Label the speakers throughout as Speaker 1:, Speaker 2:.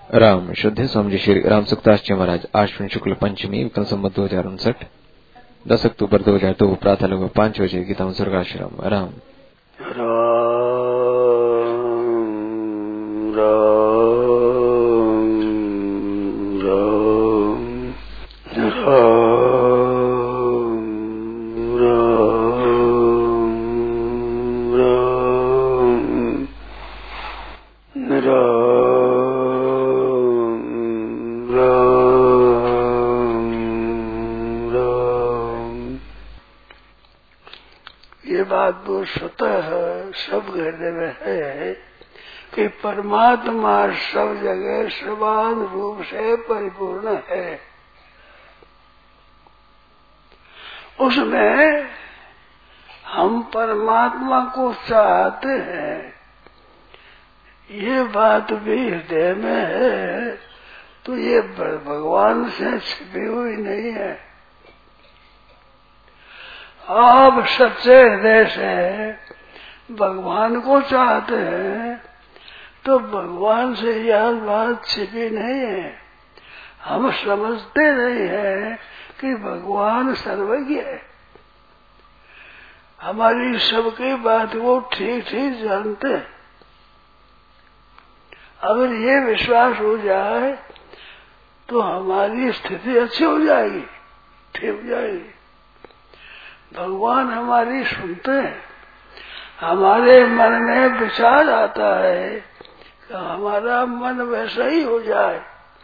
Speaker 1: राम श्रद्धेय स्वामी जी श्री राम सुखदास जी महाराज आश्विन शुक्ल पंचमी विक्रम संवत 2059 10 अक्टूबर 2002 प्रातः लगभग 5 बजे गीता स्वर्गाश्रम। राम
Speaker 2: स्वतः सब हृदय में है कि परमात्मा सब जगह समान रूप से परिपूर्ण है। उसमें हम परमात्मा को चाहते हैं, ये बात भी हृदय में है, तो ये भगवान से छिपी हुई नहीं है। आप सच्चे हृदय से भगवान को चाहते हैं तो भगवान से यह बात छिपी नहीं है। हम समझते नहीं है कि भगवान सर्वज्ञ है, हमारी सबकी बात वो ठीक ठीक जानते हैं। अगर ये विश्वास हो जाए तो हमारी स्थिति अच्छी हो जाएगी, ठीक हो जाएगी। भगवान हमारी सुनते हैं, हमारे मन में विचार आता है कि हमारा मन वैसा ही हो जाए,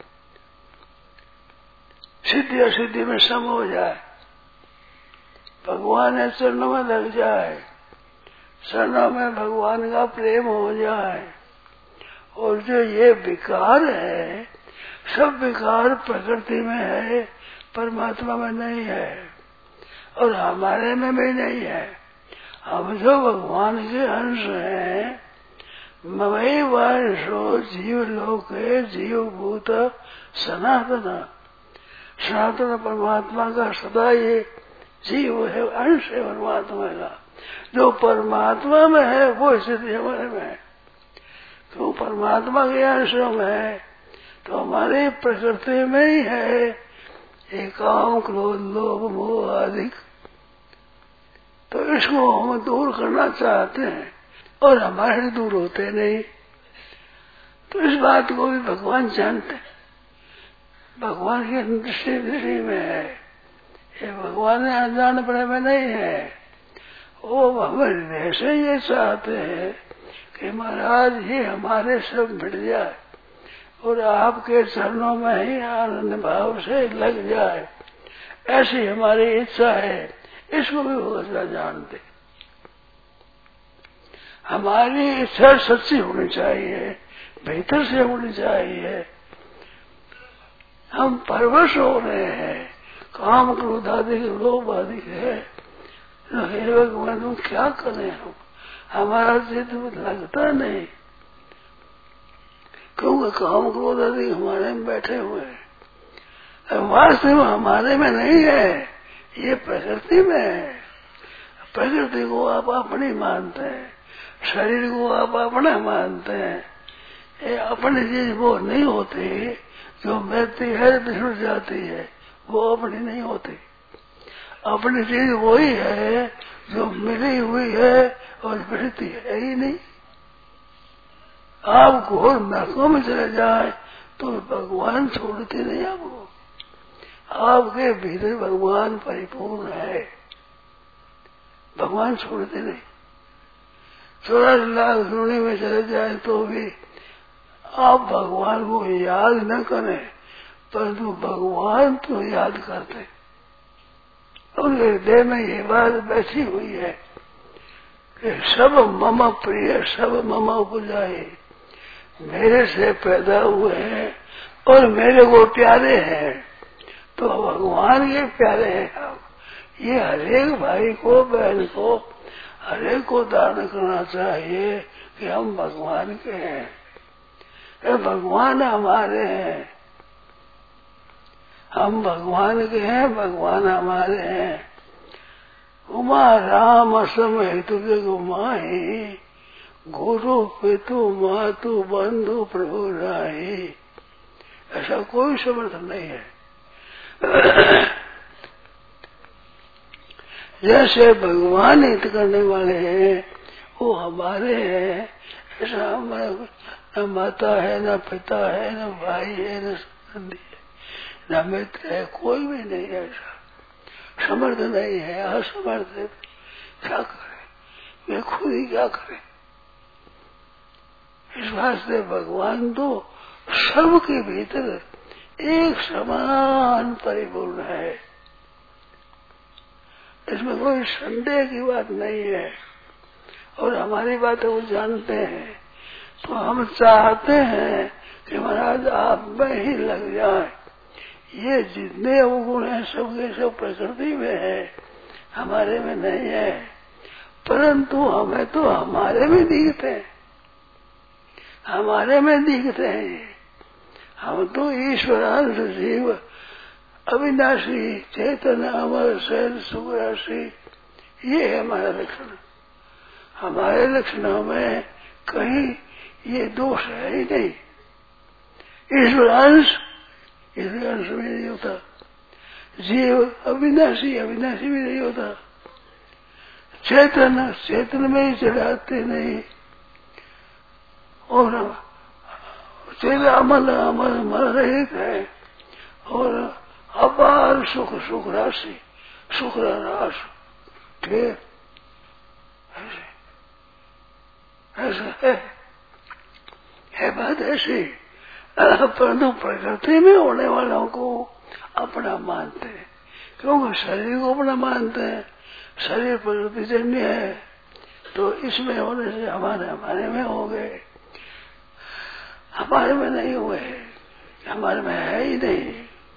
Speaker 2: सिद्धि असिद्धि में सम हो जाए, भगवान के चरणों में लग जाए, चरणों में भगवान का प्रेम हो जाए। और जो ये विकार है, सब विकार प्रकृति में है, परमात्मा में नहीं है और हमारे में भी नहीं है। हम जो भगवान के अंश हैं, ममई वंशो जीव लोके जीव भूत सनातन, सनातन परमात्मा का सदा ये जीव है, अंश है परमात्मा का। जो परमात्मा में है वो स्थिति हमारे में है। तो परमात्मा के अंशों में है तो हमारी प्रकृति में ही है ये काम क्रोध लोभ मोह आदि। तो इसको हम दूर करना चाहते हैं और हमारे दूर होते नहीं। तो इस बात को भी भगवान जानते हैं, भगवान की दृष्टि में है, ये भगवान ने अनजान पड़े में नहीं है। वो हमारे से ये चाहते हैं कि महाराज ही हमारे सब मिट जाए और आपके चरणों में ही आनंद भाव से लग जाए, ऐसी हमारी इच्छा है। इसको भी भगवान जानते। हमारी इच्छा सच्ची होनी चाहिए, भीतर से होनी चाहिए। हम परवश हो रहे हैं, काम क्रोध आदि लोभ आदि है, हे भगवान तुम क्या करें, हम हमारा चित्त लगता नहीं, क्योंकि काम क्रोध आदि हमारे में बैठे हुए हैं। वास्तव में हमारे में नहीं है, ये प्रकृति में है। प्रकृति को आप अपनी मानते हैं, शरीर को आप अपना मानते हैं। ये अपनी चीज वो नहीं होती, जो मिलती है बिछड़ जाती है, वो अपनी नहीं होती। अपनी चीज वही है जो मिली हुई है और बिछती है ही नहीं। आप घोर नरकों में चले जाए तो भगवान छोड़ते नहीं आपको। आपके भीतर भगवान परिपूर्ण है, भगवान छोड़ते नहीं। 84 लाख योनि में चले जाए तो भी आप भगवान को याद न करें, परंतु भगवान तो याद करते। और हृदय में ये बात बैठी हुई है कि सब मम प्रिय सब मम उपजाए, मेरे से पैदा हुए हैं और मेरे को प्यारे हैं, तो भगवान के प्यारे हैं आप। ये हरेक भाई को बहन को हरेक को दान करना चाहिए कि हम भगवान के हैं, भगवान हमारे हैं, हम भगवान के हैं, भगवान हमारे हैं। उमा राम सम हेतु गुमाही, गुरु पितु मातु बंधु प्रभु राही, ऐसा कोई समर्थन नहीं है। जैसे भगवान हित करने वाले हैं वो हमारे हैं, ऐसा हमारा न माता है, न पिता है, न भाई है, न संबंधी है, न मित्र है, कोई भी नहीं है। ऐसा समर्थ नहीं है, असमर्थ है। क्या करे, वे खुद ही क्या करे। इस वास्ते भगवान तो सबके भीतर एक समान परिपूर्ण है, इसमें कोई संदेह की बात नहीं है। और हमारी बात वो जानते हैं, तो हम चाहते हैं कि महाराज आप में ही लग जाए। ये जितने अवगुण हैं सबके सब प्रकृति में है, हमारे में नहीं है। परंतु हमें तो हमारे में दिखते हैं, हमारे में दिखते हैं। हम तो ईश्वरांश जीव अविनाशी चेतन अमर शैल सुराशि, ये है हमारा लक्षण। हमारे लक्षणों में कहीं ये दोष है ही नहीं। ईश्वरांश ईश्वरांश में नहीं होता, जीव अविनाशी अविनाशी भी नहीं होता, चेतन चेतन में ही चलाते नहीं, और चेतन अमल अमल मर रहित है, और अपार सुख सुख राशि सुख राश ढेर ऐसा है बात ऐसी। परंतु प्रकृति में होने वालों को अपना मानते हैं, क्योंकि शरीर को अपना मानते हैं। शरीर प्रकृति जन्य है, तो इसमें होने से हमारे में हो गए, हमारे में नहीं हुए, हमारे में है ही नहीं।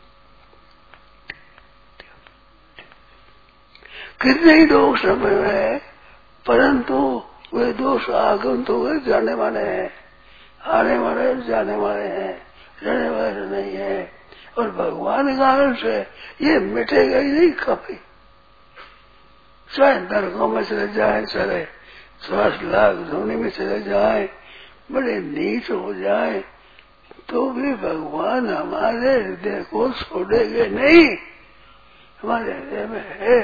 Speaker 2: कितने ही दोष समय में, परंतु वे दोष आगंतुक जाने वाले हैं, आने वाले जाने वाले हैं, रहने वाले नहीं है। और भगवान के कारण से ये मिटेगा ही नहीं कभी। चाहे नरकों में चले जाए, चाहे 10 लाख धोनी में चले जाए, बड़े नीच हो जाए, तो भी भगवान हमारे हृदय को छोड़ेंगे नहीं, हमारे हृदय में है।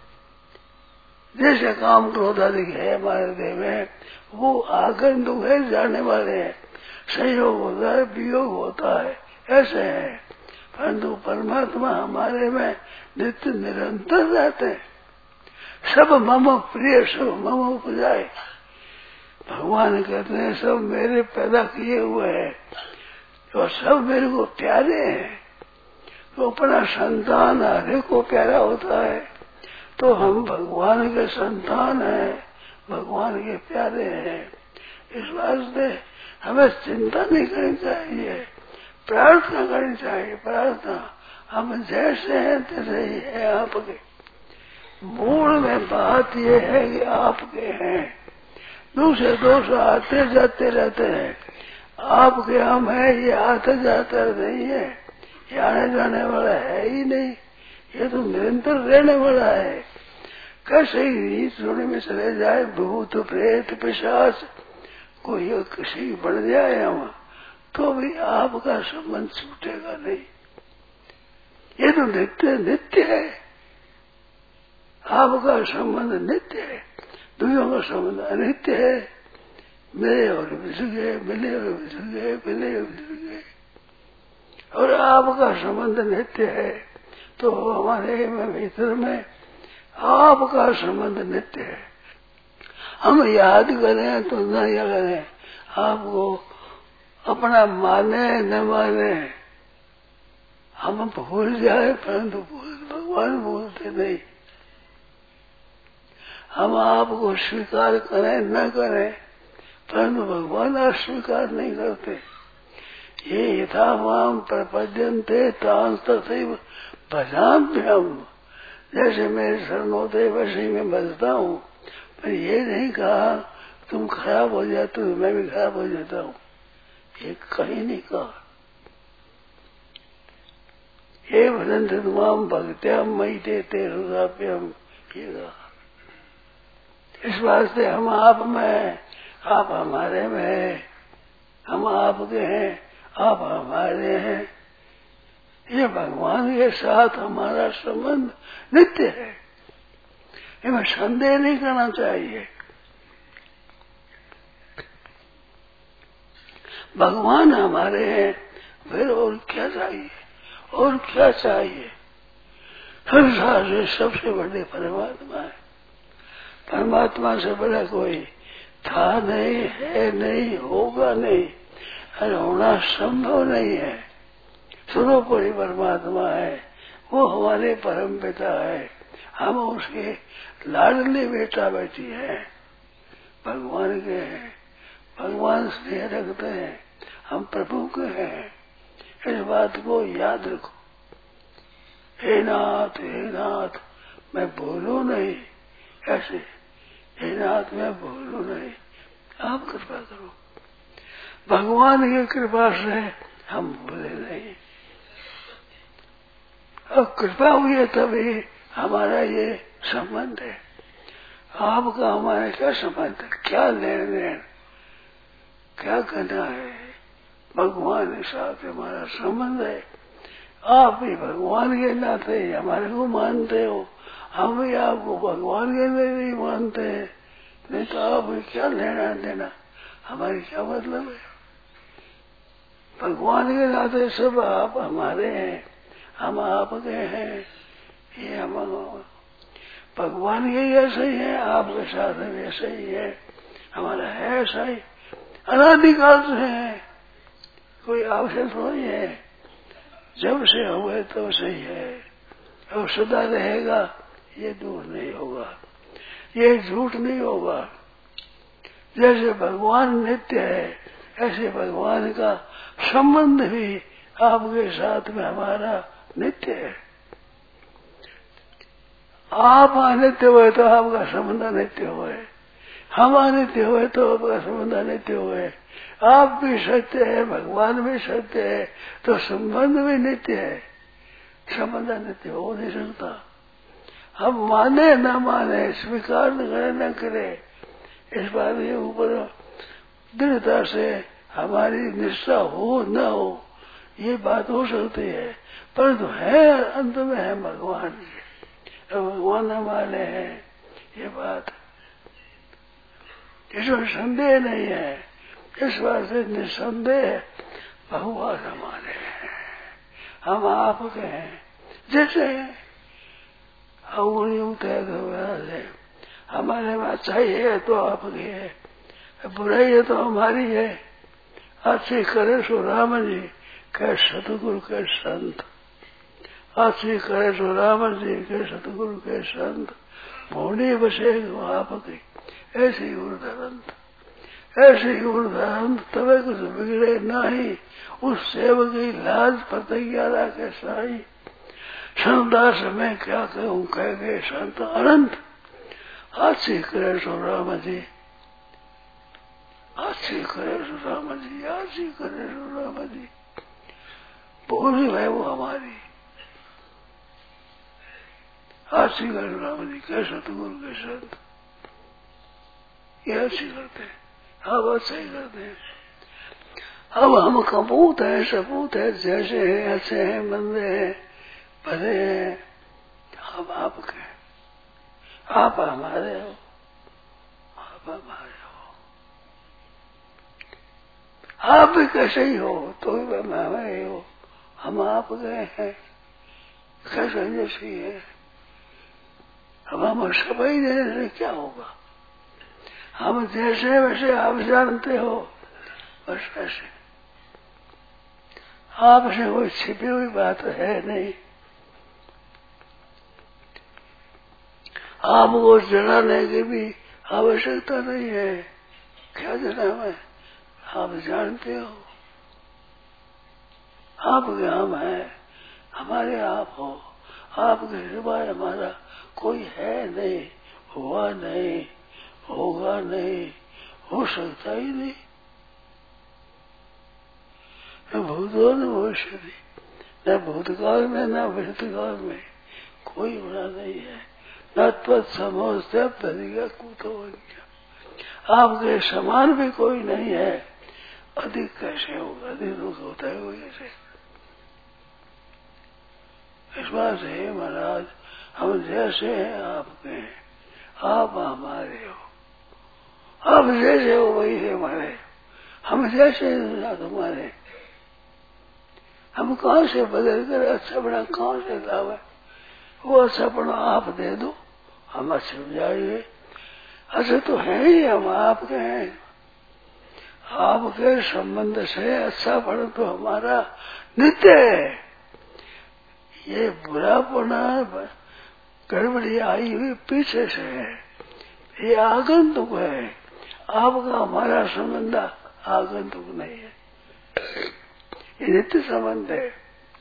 Speaker 2: जैसे काम क्रोध आदि है हमारे हृदय में, वो आगंतुक है, जाने वाले हैं। संयोग होता है, वियोग होता है, ऐसे है। परंतु परमात्मा हमारे में नित्य निरंतर रहते हैं। सब मम प्रिय सब मम उपजाए, भगवान कहते हैं सब मेरे पैदा किए हुए हैं, तो सब मेरे को प्यारे हैं। तो अपना संतान हरे को प्यारा होता है, तो हम भगवान के संतान हैं, भगवान के प्यारे हैं। इस वास्ते हमें चिंता नहीं करनी चाहिए, प्रार्थना करनी चाहिए। प्रार्थना हम जैसे हैं तैसे ही है आपके। मूल में बात ये है कि आपके हैं, दूसरे दोष आते जाते रहते हैं। आपके हम है, ये आते जाते नहीं है, ये आने जाने वाला है ही नहीं, ये तो निरंतर रहने वाला है। कैसे ही सोने में चले जाए, भूत प्रेत पिशाच कोई किसी बढ़ जाए हम, तो भी आपका संबंध छूटेगा नहीं। ये तो नित्य नित्य है, आपका संबंध नित्य है, दुनिया का संबंध अनित्य है। मिले और बिछड़ गए, मिले और बिछड़ गए, मिले और बिछड़ गए, और आपका संबंध नित्य है। तो हमारे भीतर में आपका संबंध नित्य है। हम याद करें तो न याद करें, आपको अपना माने न माने, हम भूल जाए, परंतु भगवान भूलते नहीं। हम आपको स्वीकार करें न करें, परंतु भगवान अस्वीकार नहीं करते। ये यथा माम प्रपद्यन्ते तांस तथैव भजाम्यहम्, जैसे मेरे शरण होते वैसे ही मैं बजता हूँ। पर ये नहीं कहा तुम खराब हो जाते हो मैं भी खराब हो जाता हूँ, ये कहीं नहीं कहा। हे भजन्ते तुमाम भक्त्याम मयि ते हृदाप्यम, ये कहा। इस वास्ते हम आप में, आप हमारे में, हम आपके हैं, आप हमारे हैं, ये भगवान के साथ हमारा संबंध नित्य है, इसमें संदेह नहीं करना चाहिए। भगवान हमारे हैं, फिर और क्या चाहिए, और क्या चाहिए। संसार से सबसे बड़े परमात्मा है, परमात्मा से बड़ा कोई था नहीं, है नहीं, होगा नहीं, और होना संभव नहीं है। सर्वोपरि परमात्मा है, वो हमारे परम पिता है, हम उसके लाडले बेटा बेटी है, भगवान के हैं, भगवान स्नेह रखते हैं, हम प्रभु के हैं। इस बात को याद रखो। हे नाथ मैं बोलूं नहीं, ऐसे हे नाथ मैं बोलूं नहीं, आप कृपा करो। भगवान की कृपा से हम बोले नहीं, अब कृपा हुई है तभी हमारा ये संबंध है। आपका हमारा क्या संबंध है, क्या लेन देन, क्या करना है, भगवान के साथ हमारा संबंध है। आप भी भगवान के नाते हमारे को मानते हो, हम भी आपको भगवान के नहीं मानते हैं, नहीं तो आप क्या लेना देना, हमारी क्या मतलब है। भगवान के नाते सब आप हमारे हैं, हम आपके हैं, ये हम भगवान के ऐसे ही है, आपके साथ वैसे ही है, हमारा है ऐसा ही, अनादिकाल से है, कोई आवश्यक नहीं है। जब से हुए तब से ही है, और सदा रहेगा, ये दूर नहीं होगा, ये झूठ नहीं होगा। जैसे भगवान नित्य है, ऐसे भगवान का संबंध भी आपके साथ में हमारा नित्य है। आप अनित्य हुए तो आपका संबंध अनित्य हुए, हम अनित्य हुए तो आपका संबंध अनित्य हुए। आप भी सत्य है, भगवान भी सत्य है, तो संबंध भी नित्य है, संबंध अनित्य हो नहीं सकता। हम माने न माने, स्वीकार न करे न करे, इस बात के ऊपर दृढ़ता से हमारी निष्ठा हो न हो, ये बात हो सकती है, परंतु है अंत में है भगवान के, भगवान हमारे हैं, ये बात इसमें संदेह नहीं है। इस बात से निसंदेह भगवान हमारे हैं, हम आपके हैं। जैसे अंगुलियों तय है, हमारे में अच्छाई है तो आपकी है, बुराई है तो हमारी है। अच्छी करे सो राम जी कह सतगुरु के संत, अच्छी करे सो राम जी के सतगुरु के संत, भोनी बसे आपकी ऐसी गुरुदंत, ऐसी गुरुदंत तबे कुछ बिगड़े नहीं, उस सेवक की लाज प्रतिज्ञा के साई। संदास में क्या कहूँ कह गए संत अनंत, अच्छी करे सो राम जी, अच्छी करे सो राम जी, अच्छी करे सो राम जी, बोली है वो हमारी, अच्छी करे राम जी कह सतगुरु के संत, ये अच्छी करते हैं, अब अच्छा ही करते हैं। अब हम कपूत है, सपूत है, जैसे हैं अच्छे हैं, मंदे हैं, भले हैं, हम आपके, आप हमारे हो, आप हमारे हो। आप भी कैसे ही हो तो भी हमारे हो, हम आपके हैं, कैसे जैसी है। अब हम सफाई देने से क्या होगा, हम जैसे वैसे आप जानते हो, बस वैसे आपसे कोई छिपी हुई बात है नहीं। आपको जनाने की भी आवश्यकता नहीं है, क्या जनाना है, आप जानते हो, आपके हम है, हमारे आप हो, आपके सिवाय हमारा कोई है नहीं, हुआ नहीं, होगा नहीं, हो सकता ही नहीं। न भूतों न भविष्य, न भूतकाल में न वर्तकाल में कोई होना नहीं है, न तत्समोस्ते प्रतिज्ञा कूतो गया, आपके समान भी कोई नहीं है। अधिक कैसे होगा, अधिक दुख होता है वो ऐसे। इस बात से महाराज हम जैसे हैं आपके हैं, आप हमारे हो, आप जैसे हो वही है हमारे, हम जैसे तुम्हारे, हम कहाँ से बदल कर अच्छा बना कहाँ से लावे, वो अच्छा बना आप दे दो, हम अच्छे हो जाएंगे। अच्छा तो है ही, हम आपके हैं, आपके संबंध से अच्छा बना तो हमारा नित्य है। ये बुरापना गड़बड़ी आई हुई पीछे से है, ये आगंतुक है, आपका हमारा संबंध आगंतुक नहीं है, ये नित्य संबंध है।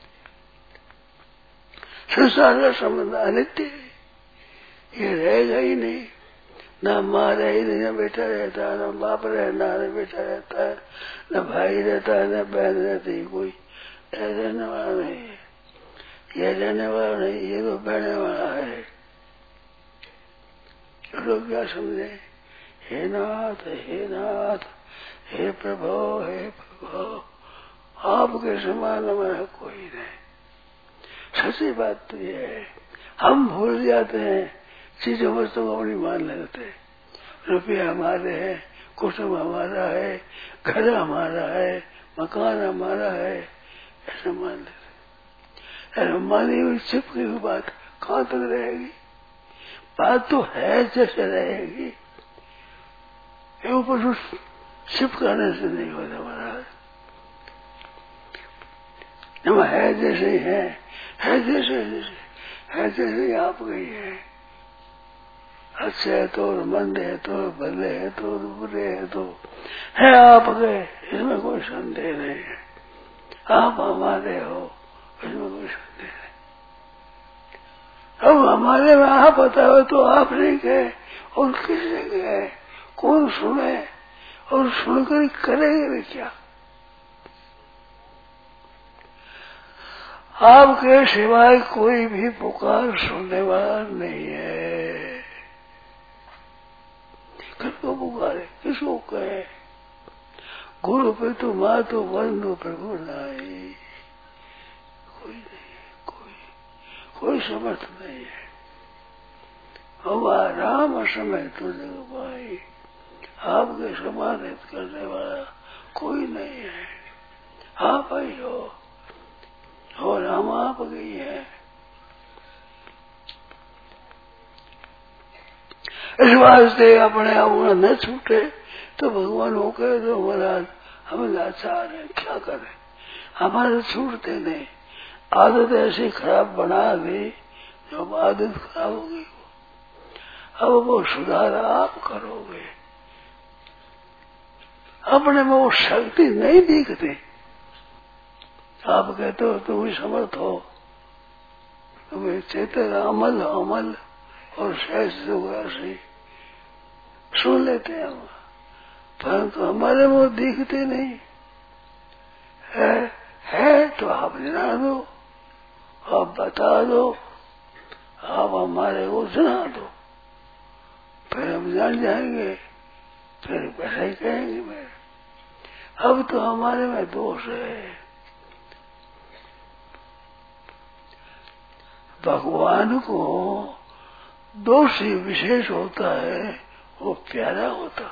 Speaker 2: संसार का संबंध अनित्य है, ये रहेगा ही नहीं, न माँ रही न बेटा रहता, न बाप रहना न बेटा रहता है, न भाई रहता है न बहन रहती, कोई रहने वाला नहीं है, ये रहने वाला नहीं, ये तो बहने वाला है। लोग क्या समझे, हे नाथ हे नाथ, हे प्रभु हे प्रभु, आपके समान हमारा कोई नहीं। सच्ची बात तो ये है, हम भूल जाते हैं, चीजों वस्तुओं को नहीं मान लेते, रुपया हमारे है, कुटुंब हमारा है, घर हमारा है, मकान हमारा है, ऐसा मान लेते। अरे मानी हुई चिपकी हुई बात कहाँ तक रहेगी, बात तो है जैसे रहेगी, ऊपर चिपकाने से नहीं होता महाराज। हम है जैसे ही है जैसे है जैसे आप गई है, अच्छे है तो मंद है तो भले है तो बुरे है तो है आप गए, इसमें कोई संदेह नहीं है, आप हमारे हो, इसमें कोई संदेह नहीं। अब हमारे में आप बताओ तो आप नहीं गए और किसने गए, कौन सुने और सुनकर करेंगे क्या, आपके सिवाय कोई भी पुकार सुनने वाला नहीं है। किसको पुकारे, किसको कहे, गुरु पे तो माँ तो बंधु प्रभु नहीं, कोई नहीं, कोई समर्थ नहीं है। हवा राम समय तुझे भाई, आपके समान हित करने वाला कोई नहीं है, आप ही हो और हम आप गई है। इस वास्ते अपने आप न छूटे तो भगवान हो कहे तो महाराज हम लाचार है, क्या करें, हमारे छूटते नहीं, आदत ऐसी खराब बना दी, जब आदत खराब हो गई अब वो सुधार आप करोगे, अपने में वो शक्ति नहीं दिखती। आप कहते हो तुम ही समर्थ हो, तुम्हें चेतन अमल अमल और सहसी सुन लेते हैं हम, परंतु हमारे मुंह दिखते नहीं है तो आप जना दो, आप बता दो, आप हमारे को सुना दो, फिर हम जान जाएंगे, फिर ऐसा ही कहेंगे मैं। अब तो हमारे में दोष है, भगवान को दोष ही विशेष होता है, वो प्यारा होता।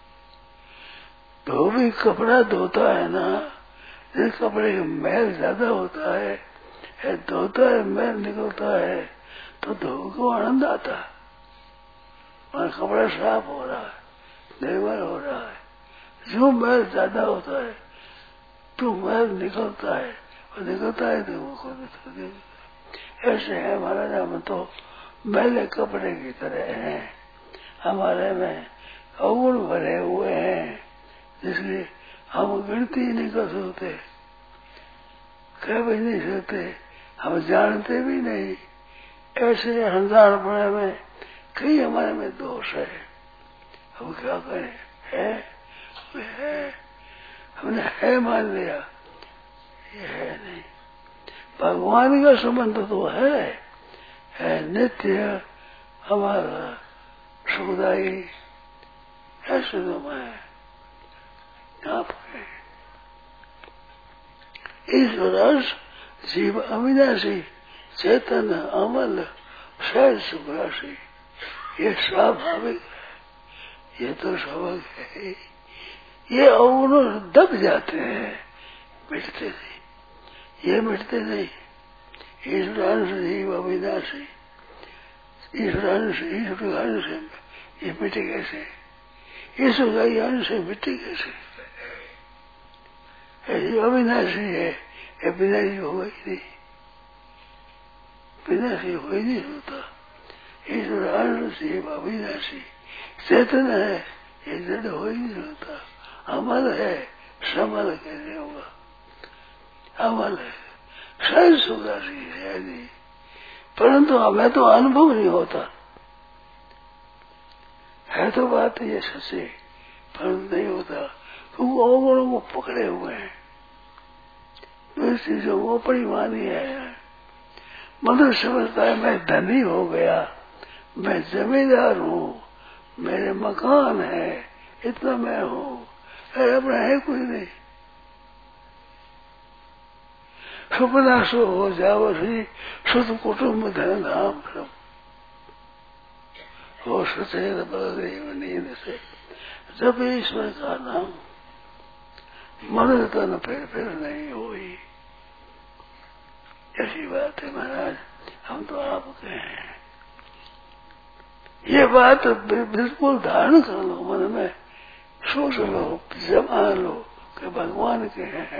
Speaker 2: धोबी कपड़ा धोता है ना, जिस कपड़े का मैल ज्यादा होता है धोता है मैल निकलता है तो धोबी को आनंद आता है, और कपड़ा साफ हो रहा है, निर्मल हो रहा है। जो मैल ज्यादा होता है तो मैल निकलता है, और निकलता है तो वो ऐसे है महाराज, हम तो मैले कपड़े की तरह हैं, हमारे में अवगुण भरे हुए हैं, इसलिए हम गिनती नहीं कर सकते, कह भी नहीं सकते, हम जानते भी नहीं। ऐसे हजार बड़े में कई हमारे में दोष है, हम क्या करें, है हमने है मान लिया, ये है नहीं। भगवान का संबंध तो है नित्य हमारा सुखदायी, ऐसे तो मैं आप ईश्वर जीव अविनाशी चेतन अमल सहज सुख राशि, ये स्वाभाविक है, ये तो स्वाभाविक है। ये अवगुण दब जाते हैं, मिटते नहीं, ये मिटते नहीं। ईश्वरांश जीव अविनाशी, ईश्वरांश ईश्वर का अंश है, ये मिटे कैसे? ईश्वर का ये अंश है, मिटे कैसे? ये अविनाशी है, ये विनाशी होगा ही नहीं, विनाशी हो ही नहीं होता। ईश्वर अंश जीव अविनाशी, चेतन है, ये जड़ हो ही नहीं होता। अमल है, समल कैसे होगा? अमल है, सहज सुख राशि है नहीं, परंतु हमें तो अनुभव नहीं होता है। तो बात ये सच्ची, परंतु नहीं होता क्योंकि अवगुणों को पकड़े हुए हैं, तो चीजों को बड़ी मानी है। मनुष्य समझता है मैं धनी हो गया, मैं जमींदार हूँ, मेरे मकान है, इतना मैं हूँ, अपना है कुछ नहीं। सुपनाशो हो जाओ सी शुद्ध कुटुम्ब धन धाम सब हो सचेत बलदेव नींद से, जब ईश्वर का नाम मन तन फिर नहीं हुई। ऐसी बात है महाराज, हम तो आपके हैं। ये बात बिल्कुल धारण कर लो, मन में सोच लो, जमा लो कि भगवान के हैं।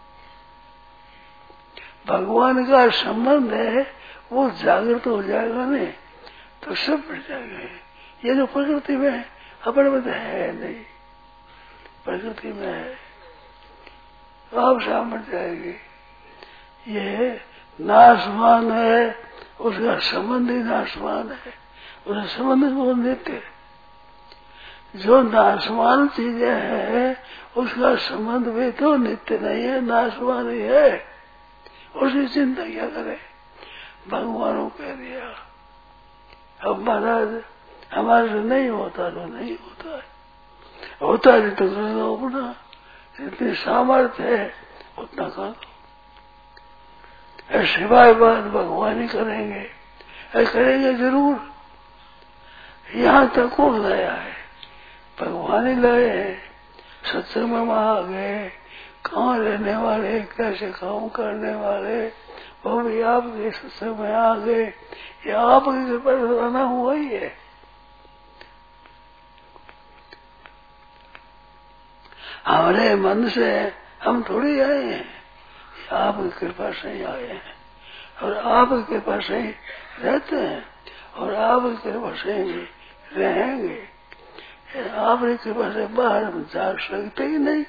Speaker 2: भगवान का संबंध है, वो जागृत हो जाएगा नहीं तो सब मिट जाएगा। ये जो प्रकृति में अपने में है नहीं, प्रकृति में है, आप सामने जाएगी। ये नाशवान है, उसका संबंध ही नाशवान है, उसका संबंध वो नित्य। जो नाशवान चीजें हैं उसका संबंध भी तो नित्य नहीं है, नाशवान ही है। उसकी चिंता क्या करे? भगवान को कह दिया। अब महाराज हमारे से नहीं होता तो नहीं होता है, होता है तो कर दो अपना, जितनी सामर्थ्य है उतना कर दो। सिवाय बात भगवान ही करेंगे, करेंगे जरूर। यहाँ तक कौन लाया है? भगवान ही लाए हैं। सत्संग में आ गए, कहाँ रहने वाले, कैसे काम करने वाले, वो भी आपके सत्संग में आ गए। ये आपकी कृपा से आना हुआ ही है। हमारे मन से हम थोड़ी आए हैं, आपकी कृपा से ही आए हैं, और आपकी कृपा से ही रहते हैं, और आपकी कृपा से ही रहेंगे। आपकी कृपा से बाहर हम जा सकते ही नहीं।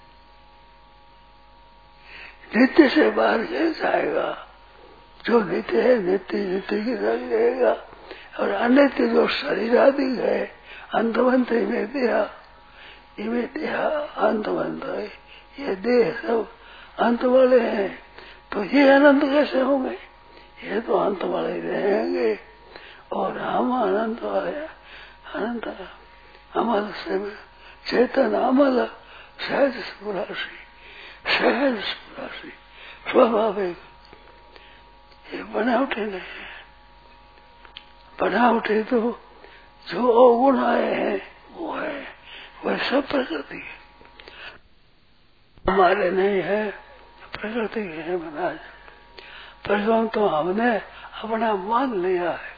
Speaker 2: नित्य से बाहर कैसे जाएगा? जो नित्य है नित्य नित्य की रंग रहेगा, और अनित्य जो शरीर आदि है अंतवंत में देहा, इनमें देहा अंतवंत है। ये देह सब अंत वाले हैं, तो ये अनंत कैसे होंगे? ये तो अंत वाले ही रहेंगे, और हम अनंत वाले, अनंत अमल से चेतन अमल सहज सुराशि, सहज सुराशि स्वाभाविक। ये बनावटे नहीं है, बनावटे तो जो अवगुण आए हैं वो है, वह सब प्रकृति है, हमारे नहीं है, प्रकृति है महाराज। प्रकृति तो हमने अपना मान लिया है,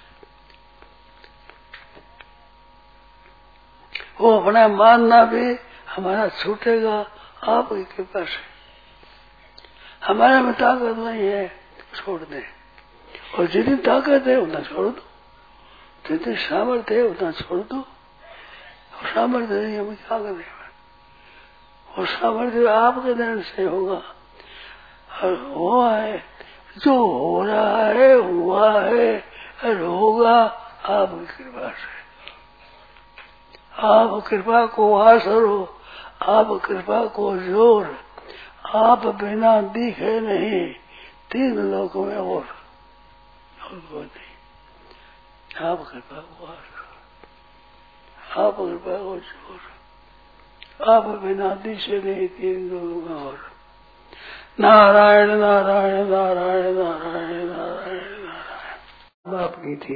Speaker 2: वो अपना मानना भी हमारा छूटेगा आपकी कृपा से। हमारे में ताकत नहीं है, छोड़ दे, और जितनी ताकत है उतना छोड़ दो, जितनी सामर्थ्य है उतना छोड़ दो। और सामर्थ्य नहीं हमें क्या करें, और सामर्थ्य आपके दर्शन से होगा। और हुआ है जो हो रहा है, हुआ है और होगा आपकी कृपा से। आप कृपा को आसर हो, आप कृपा को जोर, आप बिना दिखे नहीं, तीन लोगों में और कोई नहीं। आप कृपा को आसर, आप कृपा को जोर, आप बिना दिखे नहीं, तीन लोगों में और। नारायण नारायण नारायण नारायण नारायण। बाप की थी।